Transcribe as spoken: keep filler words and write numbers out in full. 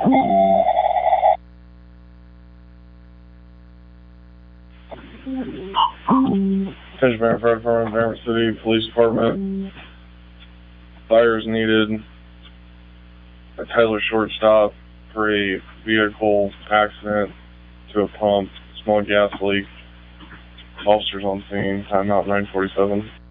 Attention Parent Fire Department, Parent City Police Department. Fire is needed at Tyler Shortstop for a vehicle accident to a pump, small gas leak. Officers on scene, timeout nine forty-seven.